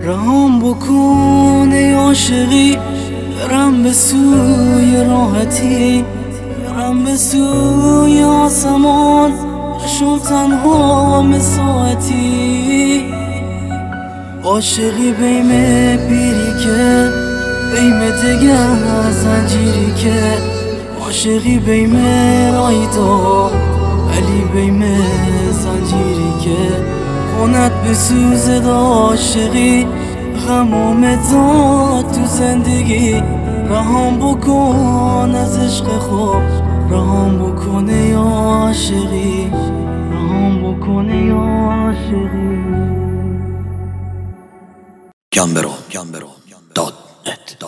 رهام بکن ای عاشقی، برم به سوی راحتی، برم به سوی آسمان، بشم تنها ساعتی. عاشقی بیم پیری که بیم دگر زنجیری که، عاشقی بیم رایدا ولی بیم زنجیری که خونت بسوزد. عاشقی غموم داد تو زندگی، رهام بکن از عشق خوب، رهام بکن ای عاشقی، رهام بکن ای عاشقی. Gambero.net